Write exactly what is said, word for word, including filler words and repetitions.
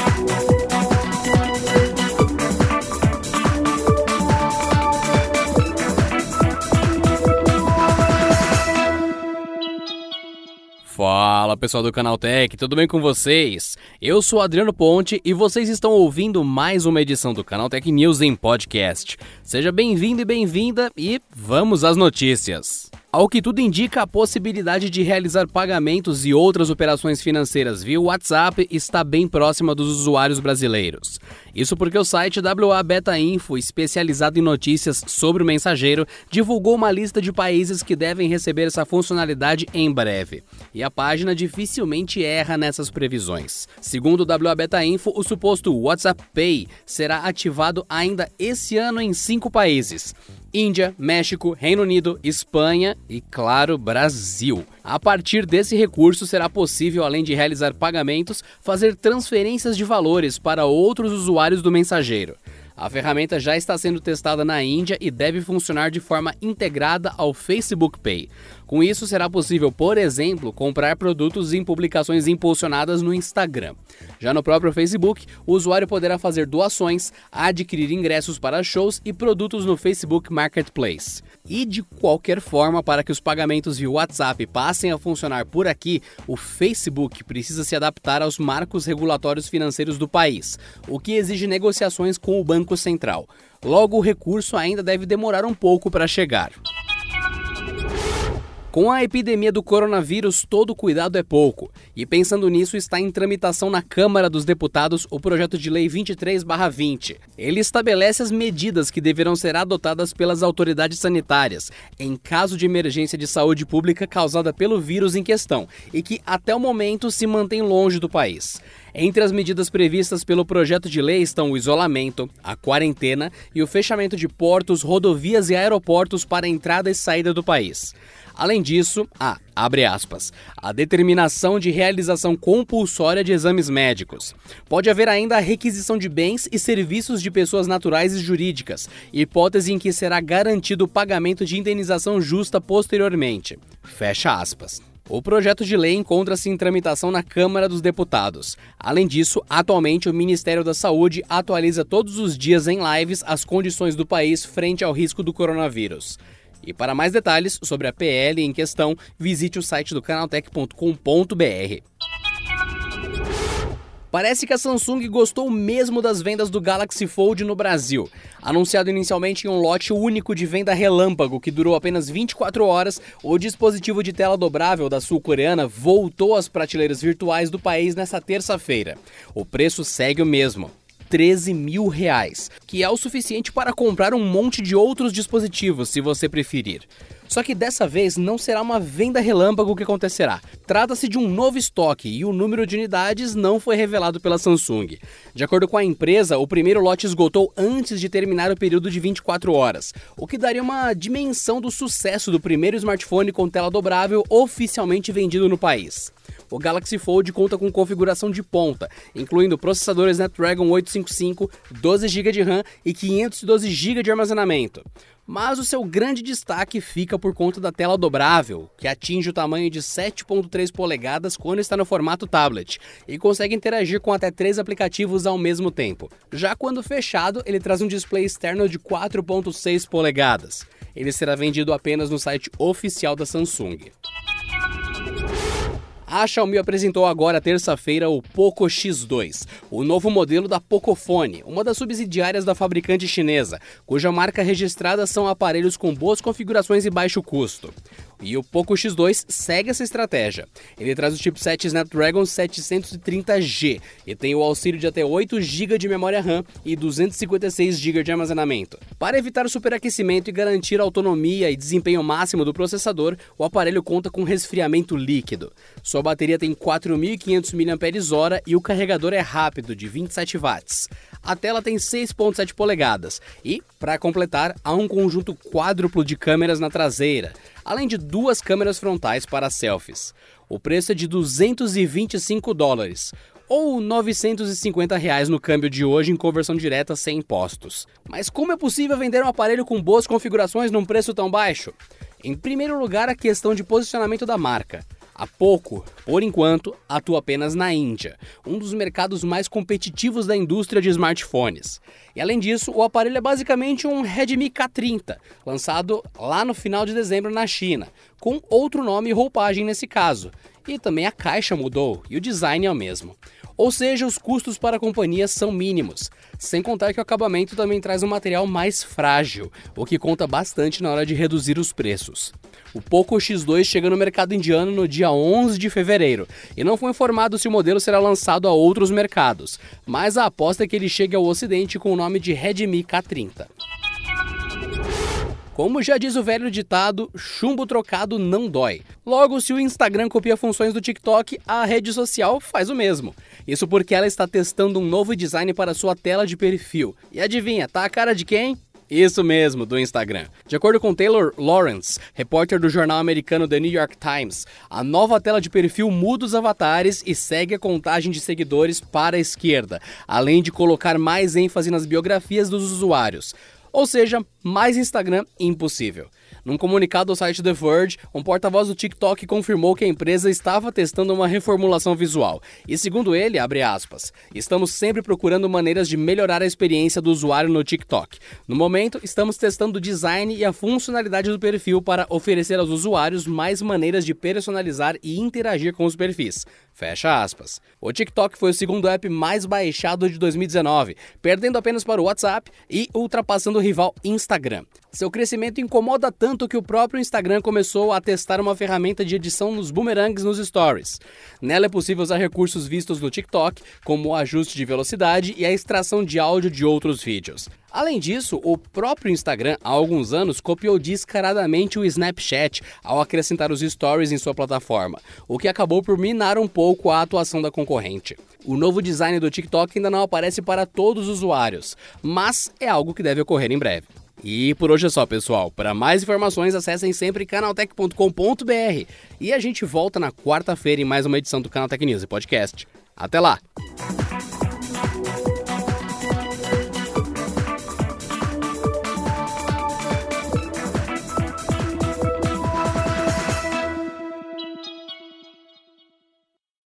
Fala pessoal do Canaltech, tudo bem com vocês? Eu sou Adriano Ponte e vocês estão ouvindo mais uma edição do Canaltech News em podcast. Seja bem-vindo e bem-vinda e vamos às notícias. Ao que tudo indica, a possibilidade de realizar pagamentos e outras operações financeiras via WhatsApp está bem próxima dos usuários brasileiros. Isso porque o site W A Beta Info, especializado em notícias sobre o mensageiro, divulgou uma lista de países que devem receber essa funcionalidade em breve. E a página dificilmente erra nessas previsões. Segundo o W A Beta Info, o suposto WhatsApp Pay será ativado ainda esse ano em cinco países: Índia, México, Reino Unido, Espanha e, claro, Brasil. A partir desse recurso, será possível, além de realizar pagamentos, fazer transferências de valores para outros usuários do mensageiro. A ferramenta já está sendo testada na Índia e deve funcionar de forma integrada ao Facebook Pay. Com isso, será possível, por exemplo, comprar produtos em publicações impulsionadas no Instagram. Já no próprio Facebook, o usuário poderá fazer doações, adquirir ingressos para shows e produtos no Facebook Marketplace. E de qualquer forma, para que os pagamentos via WhatsApp passem a funcionar por aqui, o Facebook precisa se adaptar aos marcos regulatórios financeiros do país, o que exige negociações com o Banco Central. Logo, o recurso ainda deve demorar um pouco para chegar. Com a epidemia do coronavírus, todo cuidado é pouco. E pensando nisso, está em tramitação na Câmara dos Deputados o projeto de lei vinte e três barra vinte. Ele estabelece as medidas que deverão ser adotadas pelas autoridades sanitárias em caso de emergência de saúde pública causada pelo vírus em questão e que, até o momento, se mantém longe do país. Entre as medidas previstas pelo projeto de lei estão o isolamento, a quarentena e o fechamento de portos, rodovias e aeroportos para entrada e saída do país. Além disso, há, abre aspas, a determinação de realização compulsória de exames médicos. Pode haver ainda a requisição de bens e serviços de pessoas naturais e jurídicas, hipótese em que será garantido o pagamento de indenização justa posteriormente. Fecha aspas. O projeto de lei encontra-se em tramitação na Câmara dos Deputados. Além disso, atualmente o Ministério da Saúde atualiza todos os dias em lives as condições do país frente ao risco do coronavírus. E para mais detalhes sobre a P L em questão, visite o site do canaltech ponto com ponto b r. Parece que a Samsung gostou mesmo das vendas do Galaxy Fold no Brasil. Anunciado inicialmente em um lote único de venda relâmpago que durou apenas vinte e quatro horas, o dispositivo de tela dobrável da sul-coreana voltou às prateleiras virtuais do país nesta terça-feira. O preço segue o mesmo: treze mil reais, que é o suficiente para comprar um monte de outros dispositivos, se você preferir. Só que dessa vez não será uma venda relâmpago que acontecerá. Trata-se de um novo estoque e o número de unidades não foi revelado pela Samsung. De acordo com a empresa, o primeiro lote esgotou antes de terminar o período de vinte e quatro horas, o que daria uma dimensão do sucesso do primeiro smartphone com tela dobrável oficialmente vendido no país. O Galaxy Fold conta com configuração de ponta, incluindo processador Snapdragon oitocentos e cinquenta e cinco, doze gigas de RAM e quinhentos e doze gigas de armazenamento. Mas o seu grande destaque fica por conta da tela dobrável, que atinge o tamanho de sete vírgula três polegadas quando está no formato tablet e consegue interagir com até três aplicativos ao mesmo tempo. Já quando fechado, ele traz um display externo de quatro vírgula seis polegadas. Ele será vendido apenas no site oficial da Samsung. A Xiaomi apresentou agora, terça-feira, o Poco X dois, o novo modelo da Pocophone, uma das subsidiárias da fabricante chinesa, cuja marca registrada são aparelhos com boas configurações e baixo custo. E o Poco X dois segue essa estratégia. Ele traz o chipset Snapdragon setecentos e trinta G e tem o auxílio de até oito gigas de memória RAM e duzentos e cinquenta e seis gigas de armazenamento. Para evitar superaquecimento e garantir a autonomia e desempenho máximo do processador, o aparelho conta com resfriamento líquido. Sua bateria tem quatro mil e quinhentos miliampères-hora e o carregador é rápido, de vinte e sete watts. A tela tem seis vírgula sete polegadas e, para completar, há um conjunto quádruplo de câmeras na traseira, além de duas câmeras frontais para selfies. O preço é de duzentos e vinte e cinco dólares, ou novecentos e cinquenta reais no câmbio de hoje em conversão direta sem impostos. Mas como é possível vender um aparelho com boas configurações num preço tão baixo? Em primeiro lugar, a questão de posicionamento da marca. A Poco, por enquanto, atua apenas na Índia, um dos mercados mais competitivos da indústria de smartphones. E além disso, o aparelho é basicamente um Redmi K trinta, lançado lá no final de dezembro na China, com outro nome e roupagem nesse caso. E também a caixa mudou e o design é o mesmo. Ou seja, os custos para a companhia são mínimos, sem contar que o acabamento também traz um material mais frágil, o que conta bastante na hora de reduzir os preços. O Poco X dois chega no mercado indiano no dia onze de fevereiro e não foi informado se o modelo será lançado a outros mercados, mas a aposta é que ele chegue ao ocidente com o nome de Redmi K trinta. Como já diz o velho ditado, chumbo trocado não dói. Logo, se o Instagram copia funções do TikTok, a rede social faz o mesmo. Isso porque ela está testando um novo design para sua tela de perfil. E adivinha, tá a cara de quem? Isso mesmo, do Instagram. De acordo com Taylor Lawrence, repórter do jornal americano The New York Times, a nova tela de perfil muda os avatares e segue a contagem de seguidores para a esquerda, além de colocar mais ênfase nas biografias dos usuários. Ou seja, mais Instagram impossível. Num comunicado ao site The Verge, um porta-voz do TikTok confirmou que a empresa estava testando uma reformulação visual. E segundo ele, abre aspas, estamos sempre procurando maneiras de melhorar a experiência do usuário no TikTok. No momento, estamos testando o design e a funcionalidade do perfil para oferecer aos usuários mais maneiras de personalizar e interagir com os perfis. Fecha aspas. O TikTok foi o segundo app mais baixado de dois mil e dezenove, perdendo apenas para o WhatsApp e ultrapassando o rival Instagram. Seu crescimento incomoda tanto que o próprio Instagram começou a testar uma ferramenta de edição nos boomerangs nos stories. Nela é possível usar recursos vistos no TikTok, como o ajuste de velocidade e a extração de áudio de outros vídeos. Além disso, o próprio Instagram, há alguns anos, copiou descaradamente o Snapchat ao acrescentar os stories em sua plataforma, o que acabou por minar um pouco a atuação da concorrente. O novo design do TikTok ainda não aparece para todos os usuários, mas é algo que deve ocorrer em breve. E por hoje é só, pessoal. Para mais informações, acessem sempre canaltech ponto com ponto b r e a gente volta na quarta-feira em mais uma edição do Canaltech News e Podcast. Até lá!